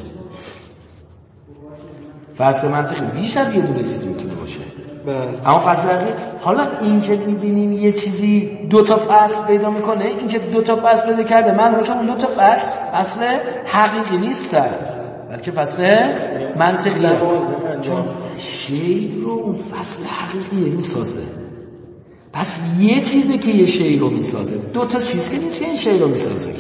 فصل منطقی بیش از یه دونه چیز میتونه باشه. اما فصل حقیقی، حالا اینجا میبینیم یه چیزی دو تا فصل پیدا میکنه، اینجا دو تا فصل پیدا کرده، من میگم اون دو تا فصل فصل حقیقی نیستن بلکه فصل منطقی، چون شی رو اون فصل حقیقی میسازه. پس یه چیزی که یه شی رو میسازه، دو تا چیز که نیست که این شی رو میسازه.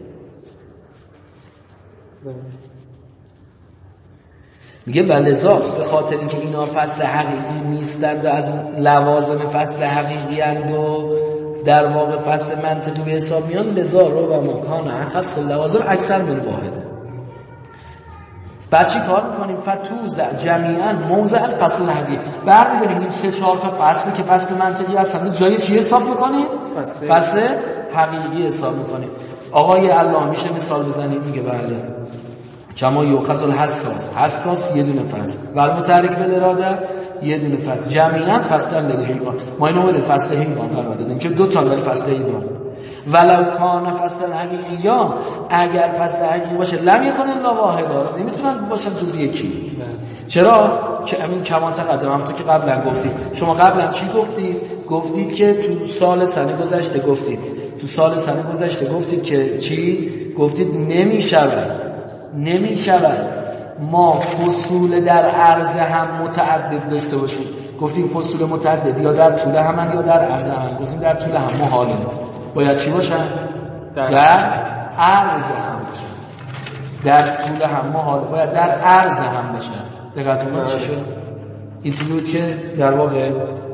میگه بلذا به خاطر اینکه اینا فصل حقیقی نیستند و از لوازم فصل حقیقی اند و در واقع فصل منطقی به حساب میان، لذا رو و مکان اخص لوازم اکثر من واحده. بعد چی کار میکنیم؟ فتوزع جمیعا موضع الفصل حقیقی، برمی‌داریم این سه چهار تا فصلی که فصل منطقی هستند جای چی حساب میکنیم؟ فصل حقیقی حساب میکنیم. آقای الله میشه مثال بزنیم؟ میگه بله. کما یوخذ الحساس، حساس یه دونه فصل، ول متحرک بالاراده یه دونه فصل، جمیعا فصل لده حیوان. ما اینو بده فصل حیوان قرار دادیم که دو تا ولی فصل حیوان. ولو کان فصل حقیقی، یا اگر فصل حقیقی باشه لم یکن الا واحدا، نمیتونن باشن جز یکی. چرا؟ که همین کما تقدم، همونطور که قبلا گفتید. شما قبلا چی گفتید؟ گفتید که تو سال سنه گذشته گفتید تو سال سنه گذشته گفتید که چی؟ گفتید نمیشود نمی شود ما فصول در عرض هم متعدد داشته باشیم. گفتیم فصول متعدد یا در طول همن یا در عرض هم. گفتیم در طول هم محاله، باید چی باشن؟ در, در عرض هم باشن. در طول هم محاله، باید در عرض هم باشن. دقیقتون چی شد؟ این چیزی بود که در واقع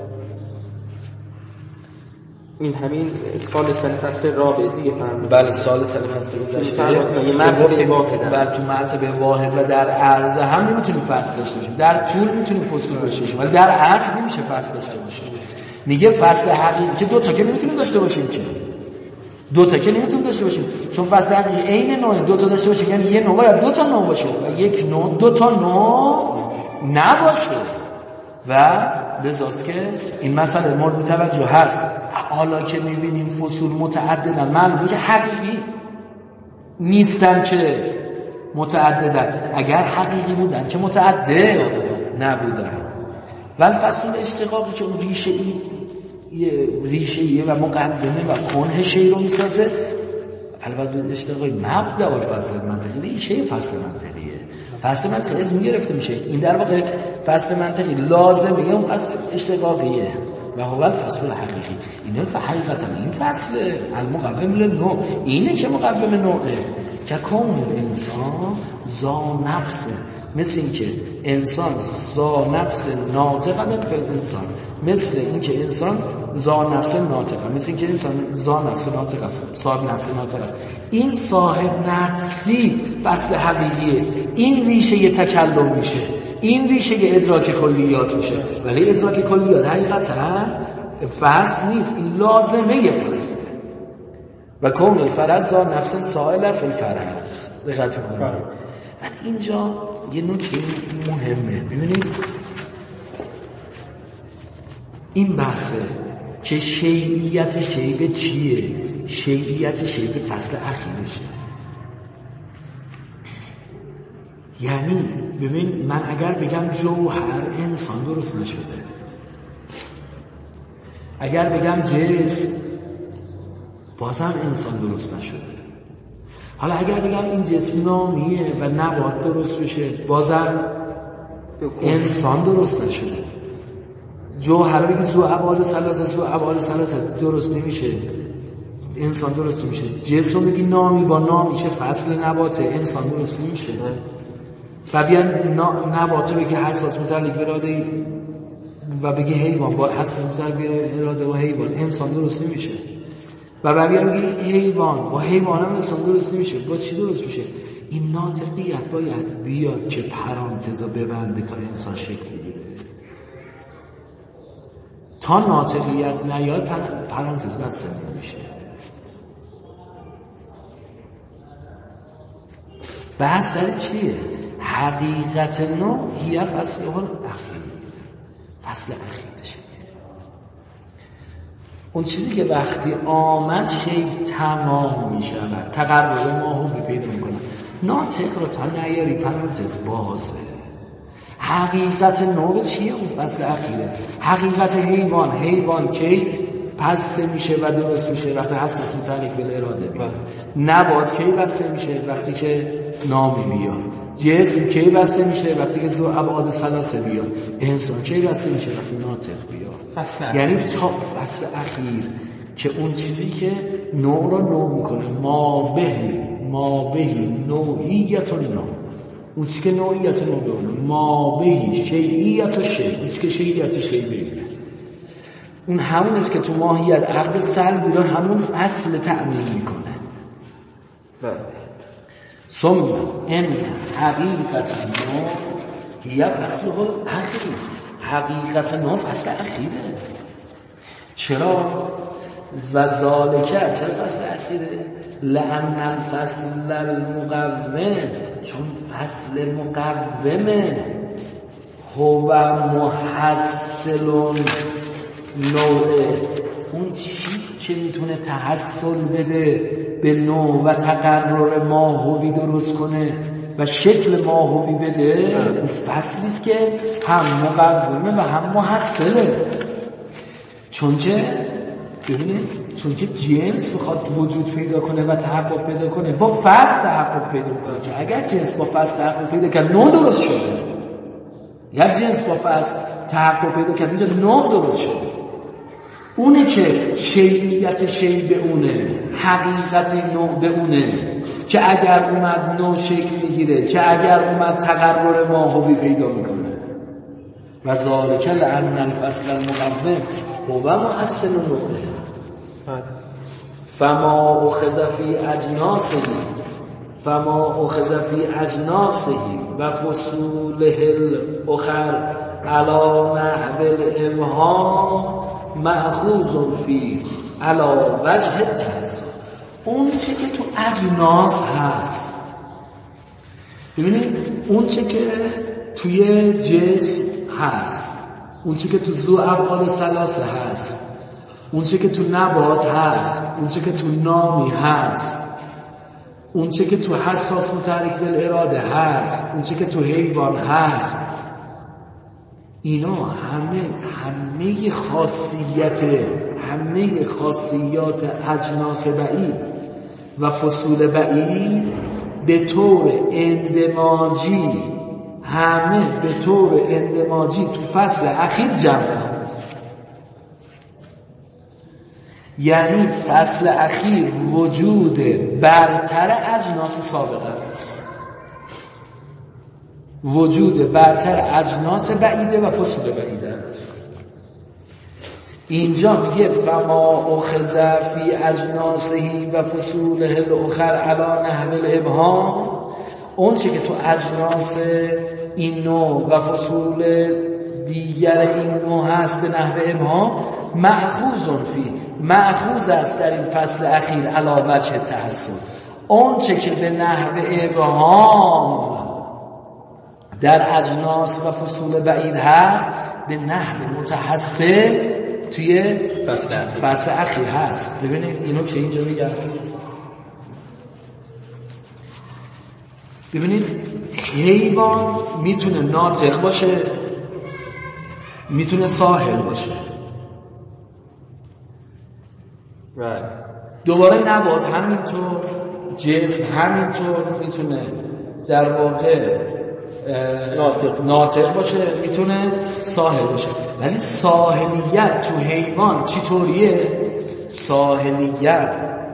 این همین سال سن فصل رابع دیگه فهمید. بله سال سن فصل گذشته یه مرتبه واحد، بله تو مرتبه واحد و در عرض هم نمیتونیم فصل داشته باشیم. در طول میتونیم فصل داشته باشیم ولی در عرض نمیشه فصل داشته باشیم. میگه فصل حقیقی که دو تا که نمیتونیم داشته باشیم، که دو تا که نمیتونیم داشته باشیم، چون فصل حقیقی عین نوع دو تا داشته باشیم، یعنی یه نوع یا دو تا نوع باشه و یک نوع دو تا نوع نباشه. و لذاست که این مسئله مورد توجه هست. حالا که میبینیم فصول متعددن، معلومه که حقیقی نیستن که متعددن. اگر حقیقی بودن که متعدد نبودن. ولی فصول اشتقاقی که اون ریشه ای یه ریشه‌ایه و مقدمه و کنه شی رو میسازه. فلوضع اشتقاقی مبدأ الفصل منطقی، ریشه فصل منطقیه. فصل منطقی اسم گرفته میشه. این در واقع فصل منطقی لازمه اون فصل اشتقاقیه و هو الفصل الحقیقی. اینه فحقیقتا این فصل المقوم للنوع، اینه که مقوم نوعه. که کون انسان ذا نفسه، مثل این که انسان ذا نفس ناطقه فی الانسان، مثل این که انسان ذا نفس ناطقه، مثل این که انسان ذا نفس ناطقه است، صاحب نفس ناطقه است. این صاحب نفسی فصل حقیقیه. این ریشه ی تکلم میشه، این ریشه ی ادراک کلیات میشه، ولی ادراک کلیات حقیقتا فصل نیست، این لازمه فصل. و کون الفرز ذا نفس سائله فی الفرز. دقت کنید. بعد اینجا یه نکته مهمه، ببینید این بحثه که شیعیت شیء به چیه؟ شیعیت شیء به فصل اخیرشه. یعنی ببین من اگر بگم جوهر انسان درست نشده، اگر بگم جسم بازم انسان درست نشده، حالا اگر بگم این جسم نامیه و نبات درست بشه بازم انسان درست نشده. جوهر بگی زو ابعاد ثلاثه، زو ابعاد ثلاثه درست نمیشه، انسان درست نمیشه. جسم بگی نامی با نام میشه فصل نباته، انسان درست نمیشه. و بیان نباته بگی حساس متعلق به اراده و بگی حیوان با حساس متعلق به اراده و حیوان، انسان درست نمیشه. و بعد بگی حیوان با حیوان هم انسان درست نمیشه. با چی درست میشه؟ این ناطقیت باید بیاد که پرانتزا ببنده تا انسان شکل بگیره. تا ناطقیت نیاد پرانتز بسته نمیشه. بحث در چیه؟ حقیقت نو هی فصل اخیر، فصل اخیرشه. اون چیزی که وقتی آمد شی تمام می شود، تقرر ماهوی پیدا می کنه. ناطق رو تا نیاری پرانتز بازه. حقیقت نو چیه؟ اون فصل اخیره. حقیقت حیوان، حیوان کی پس میشه و درست میشه؟ وقتی حساس متعلق به اراده بیاد. نبات کی بسته میشه؟ وقتی که نامی بیاد. جسم کی بسته میشه؟ وقتی که ذو ابعاد ثلاثه بیاد. انسان کی بسته میشه؟ وقتی ناطق بیاد. یعنی تا فصل اخیر که اون چیزی که نوع رو نوع میکنه، ما بهی ما بهی نوعیت نوع، اون چیزی که نوعیت نوع بونه، ما بهی شیعیت شیع، اون چیزی که شیعیت شیع بونه، اون همون است که تو ماهیت عقد سلبی رو همون فصل تأمین میکنه. ثم ان حقیقت نوع هی فصل اخیر. حقیقت نو فصل اخیره. چرا؟ و ذالکه چرا فصل اخیره؟ لأن الفصل المقوم، چون فصل مقومه، هو محصل نوعه، اون چیزی که میتونه تحصل بده به نوع و تقرر ماهوی درست کنه و شکل ماهوی بده، اون فصلیست که هم مقومه و هم محصله. چون که ببینید، چون که جنس بخواد وجود پیدا کنه و تحقق پیدا کنه با فصل تحقق پیدا کنه. که اگر جنس با فصل تحقق پیدا کنه نوع درست شده، یا جنس با فصل تحقق پیدا کنه اینجا نوع درست شده. اونه که شیعیت شیع به اونه، حقیقت نوع به اونه، که اگر اومد نوع شکل میگیره، که اگر اومد تقرر ماهوی پیدا میکنه. و ذالک لأن الفصل المقوم هو محصل نوعه فما اخذ فی اجناسه فما اخذ فی اجناسه و فصوله الاخر علی نحو الابهام مأخوذ فی علی وجه التحصیل. اون چه که تو اجناس هست، ببینید اون چه که توی جسم هست، اون چه که تو ذو ابعاد ثلاثه هست، اون چه که تو نبات هست، اون چه که تو نامی هست، اون چه که تو حساس متحرک بالاراده هست، اون چه که تو حیوان هست، اینا همه همه خاصیت همه خاصیات اجناس بعید و فصول بعید به طور اندماجی همه به طور اندماجی تو فصل اخیر جمعند. یعنی فصل اخیر وجود برتر اجناس سابقه است، وجود برتر اجناس بعیده و فصول بعیده است. اینجا میگه فما اخذ فی اجناسه و فصوله الاخر علی نحو الابهام، اون چه که تو اجناس این نوع و فصول دیگر این نوع هست به نحو ابهام، مأخوذ فی مأخوذ است در این فصل اخیر علی وجه تحسن، اون چه که به نحو ابهام در اجناس و فصول بعید هست به نحو متحسن توی فصل, فصل اخیر هست. ببینید اینو که اینجا میگه، ببینید حیوان میتونه ناطق باشه، میتونه ساحل باشه، دوباره نبات همینطور، جسم همینطور میتونه در واقع ناطق ناطق باشه، میتونه ساحل باشه. ولی ساحلیت تو حیوان چطوریه؟ ساحلیت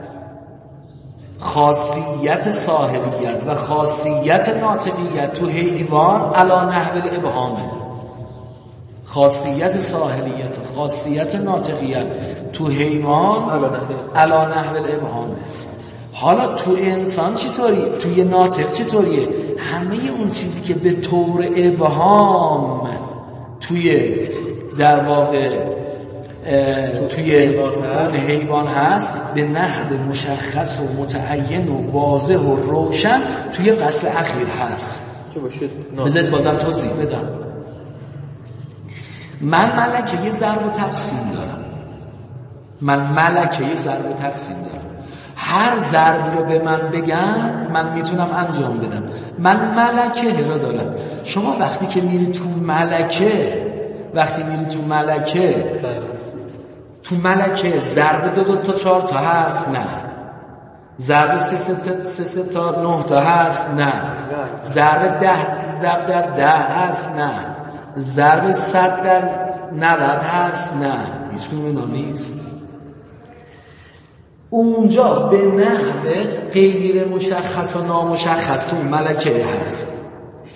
خاصیت ساحلیت و خاصیت ناطقیت تو حیوان علی نحو الابهامه. خاصیت ساحلیت و خاصیت ناطقیت تو حیوان علی نحو الابهامه. حالا تو انسان چطوری؟ توی ناطق چطوریه؟ همه اون چیزی که به طور ابهام توی در واقع توی اون حیوان هست به نحو مشخص و متعین و واضح و روشن توی فصل اخیر هست. بذارید بازم توضیح بدم. من ملکه یه ضرب و تقسیم دارم، من ملکه یه ضرب و تقسیم دارم، هر ضربی رو به من بگن من میتونم انجام بدم. من ملکه را دارم. شما وقتی که میری تو ملکه وقتی میری تو ملکه تو ملکه ضرب دو دو تا چهار تا هست؟ نه. ضرب سه سه تا سه سه تا نه تا هست؟ نه. ضرب ده ضرب در ده هست؟ نه. ضرب صد در نود هست؟ نه. هیچ کدوم نیست. اونجا به نحو غیر مشخص و نامشخص تو ملکه هست.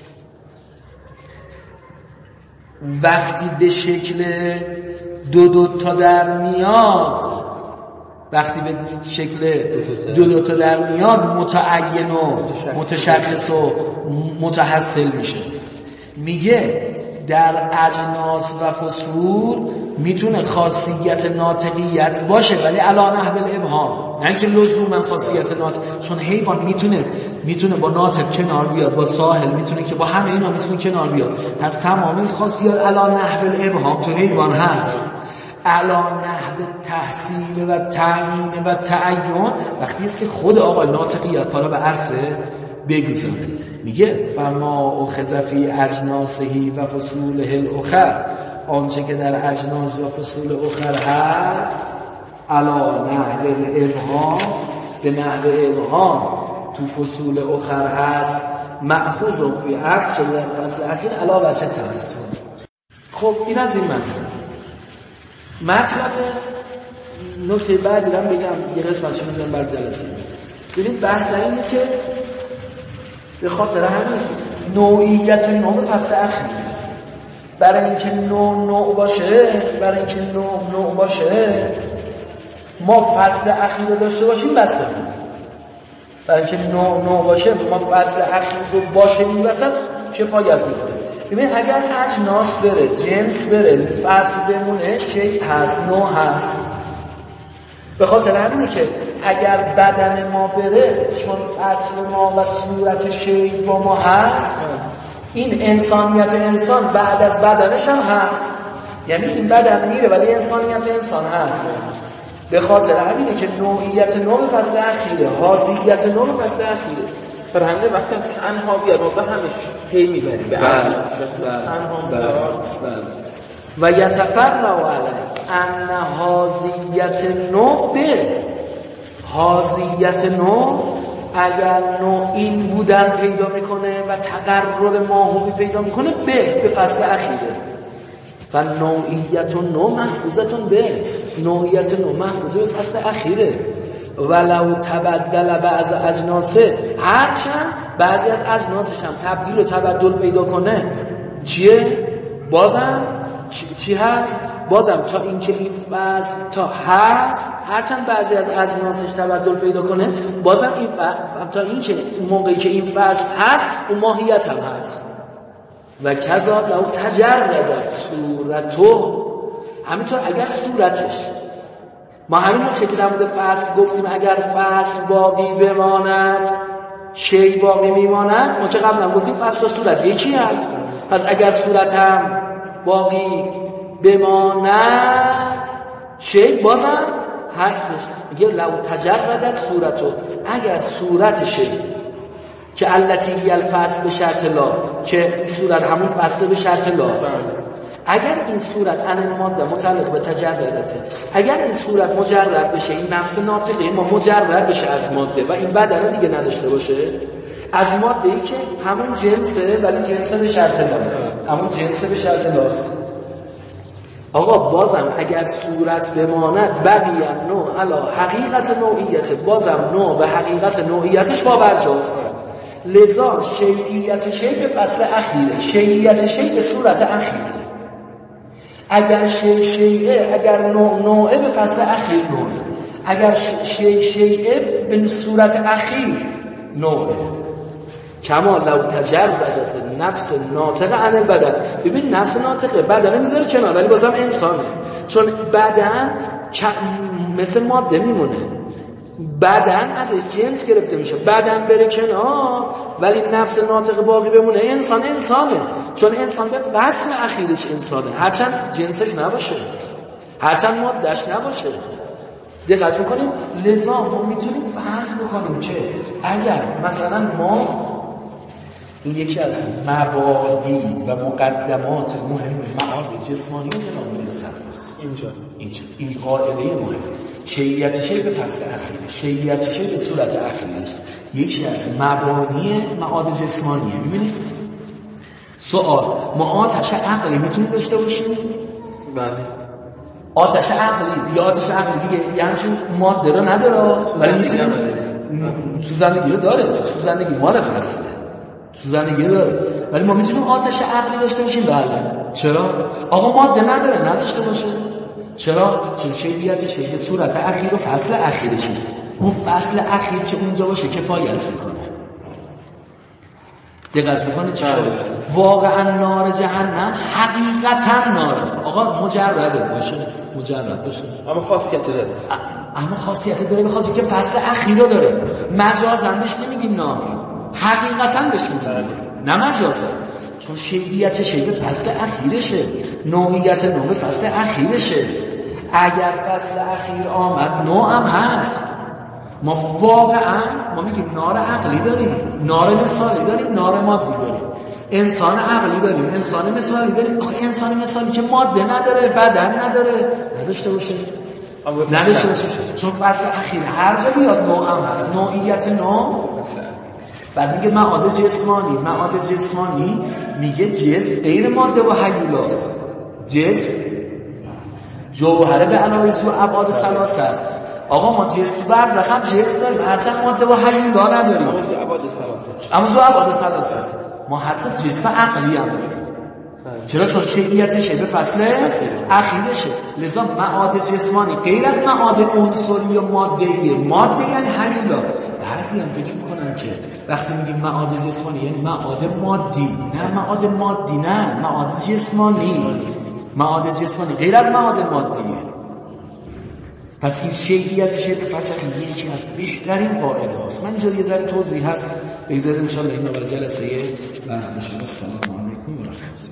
وقتی به شکل دو دو تا در میاد وقتی به شکل دو دو تا در میاد متعین و متشخص و متحصل میشه. میگه در اجناس و فصول میتونه خاصیت ناطقیت باشه ولی علی نحو الابهام، نه اینکه لزوما خاصیت ناطق، چون حیوان میتونه میتونه با ناطق کنار بیاد، با ساحل میتونه که با همه اینا میتونه کنار بیاد. پس تمامی خاصیت علی نحو الابهام تو حیوان هست. علی نحو تحصیل و تعیین و تعین وقتی است که خود آقا ناطقیت پالا به عرصه بگذاره. میگه فما اخذ فی اجناسه و فصوله الاخر، آنچه که در اجناس و فصول اخر هست علی نحو الابهام به نحو ابهام تو فصول اخر هست مأخوذ فی عقد شده در فصل اخیر علی وجه تحسن. خب این از این مطلب. مطلب نکته بعدی رو بگم، یه قسمتش رو بزنم بر جلسه. ببینید بحث اینه که به خاطر همین نوعیت نوع فصل اخیر، برای اینکه نوع نوع باشه برای اینکه نوع نوع باشه ما فصل اخیر رو داشته باشیم بسه. برای اینکه نوع نوع باشه ما فصل اخیر رو باشه این وسط کفایت میکنه. ببین اگر اجناس بره، جنس بره، فصل بمونه، شیء هست، نوع هست. به خاطر همینه که اگر بدن ما بره، چون فصل ما و صورت شیء با ما هست، این انسانیت انسان بعد از بدنش هم هست. یعنی این بدن میره ولی انسانیت انسان هست. به خاطر همینه که نوعیت نوع فصل اخیره، حاصیت نوع فصل اخیره. پر همه وقتی تنها بیاد ما به همش پی میبریم به عقل تنها بله و یتفرع علی ان حاضیت نو به حاضیت نو اگر نوع این بودن پیدا میکنه و تقرر ماهوی پیدا میکنه به به فصل اخیره و نوعیت نو محفوظتون به نوعیت نو محفوظه به فصل اخیره ولو تبدل بعض اجناسه هرچند بعضی از اجناسش هم تبدیل و تبدل پیدا کنه چیه؟ بازم چی, چی هست؟ بازم تا اینکه این فصل تا هست هرچند بعضی از اجناسش تبدل پیدا کنه بازم این فصل تا اینکه موقعی که این فصل هست اون ماهیت هم هست و کذا لو تجرد صورتو همینطور اگر صورتش ما همین نکته که در مورد فصل گفتیم اگر فصل باقی بماند شی باقی میماند ما که قبلا گفتیم فصل و صورت یکی هم پس اگر صورت هم باقی بماند شی بازم هستش میگه لو تجردت صورتو اگر صورت شی که التی هی الفصل به شرط لا که این صورت همون فصل به شرط لاست اگر این صورت ان ماده متعلق به تجردته اگر این صورت مجرد بشه این نفس ناطقه ما مجرد بشه از ماده و این بدن دیگه نداشته باشه از ماده ای که همون جنسه ولی جنسه به شرط لاست همون جنسه به شرط لاست آقا بازم اگر صورت بماند بقیه نوع علا حقیقت نوعیت بازم نوع به حقیقت نوعیتش باورجاست لذا شیعیت شی به فصل اخیره شیعیت شی به صورت اخیره اگر شی شیعه اگر نوع نوعه به فصل اخیر نوعه اگر شی شیعه به صورت اخیر نوعه کما لو تجردت نفس ناطقه عن البدن ببین نفس ناطقه بدن میذاره کنار ولی بازم انسانه چون بدن مثل ماده میمونه بدن ازش جنس گرفته میشه بدن بره کنار ولی نفس ناطقه باقی بمونه انسان انسانه چون انسان به فصل اخیرش انسانه هرچند جنسش نباشه هرچند مادهش نباشه دقت میکنیم لذا ما میتونیم فرض بکنیم که اگر مثلا ما این یکی از مبادی و مقدمات مهم معاد جسمانی جناب میرسد اینجا اینجا این قاعده مهم شیعیت شی به فصل اخیره شیعیت شی به صورت اخیره یکی از مبانی معاد جسمانیه میبینید سوال ما آتش عقلی میتونیم داشته باشیم بله آتش عقلی یا آتش عقلی دیگه یه همچین ماده رو نداره ولی میتونیم سوزندگی رو داره سوزندگی مال فصله سوزندگی داره ولی ما میتونیم آتش عقلی داشته باشیم بله چرا؟ آقا ماده نداره نداشته باشه چرا؟ چون شیعیت شی به صورت اخیر و فصل اخیرشه اون فصل اخیر که اونجا باشه کفایت میکنه دقت میکنه چی شد؟ واقعا نار جهنم حقیقتا ناره آقا مجرده باشه مجرد باشه اما خاصیت داره اما خاصیت داره بخاطر که فصل اخیر رو داره مجازا بهش نمیگیم نار حقیقتا بهش میگیم نه مجازا چون شیعیت شی به فصل اخیرشه نوعیت نوع به فصل اخیرشه اگر فصل اخیر آمد نوع هم هست ما واقعا ما میگیم نار عقلی داریم نار مثالی داریم نار مادی داریم انسان عقلی داریم انسان مثالی داریم آخه انسان مثالی که ماده نداره بدن نداره نداشته باشه نداشته باشه چون فصل اخیر هر جا بیاد نوع هم هست نوعیت نوع بعد میگه معاد جسمانی معاد جسمانی میگه جسم غیر ماده و هیولاست جسم جوهره به علاوه سو ابعاد ثلاثه است آقا ما جسم برزخ هم جسم داریم هرچند ماده و هیولا نداریم اما تو ابعاد ثلاثه اما تو ابعاد ثلاثه است ما حتی جسم عقلی هم داریم چرا چون شیعیتشه به فصل اخیرشه لذا معاد جسمانی غیر از معاد عنصری و ماده‌ای ماده یعنی هیولا بعضی هم فکر میکنن که وقتی میگیم معاد جسمانی یعنی معاد مادی نه معاد مادی نه معاد جسمانی معاد جسمانی غیر از معاد مادیه پس این شیعیت شیعه به فصل یکی از بهترین قاعده هاست من اینجا یه ذره توضیح هست بگذاریم انشاءالله این اول جلسه بعد. السلام علیکم و رحمت الله.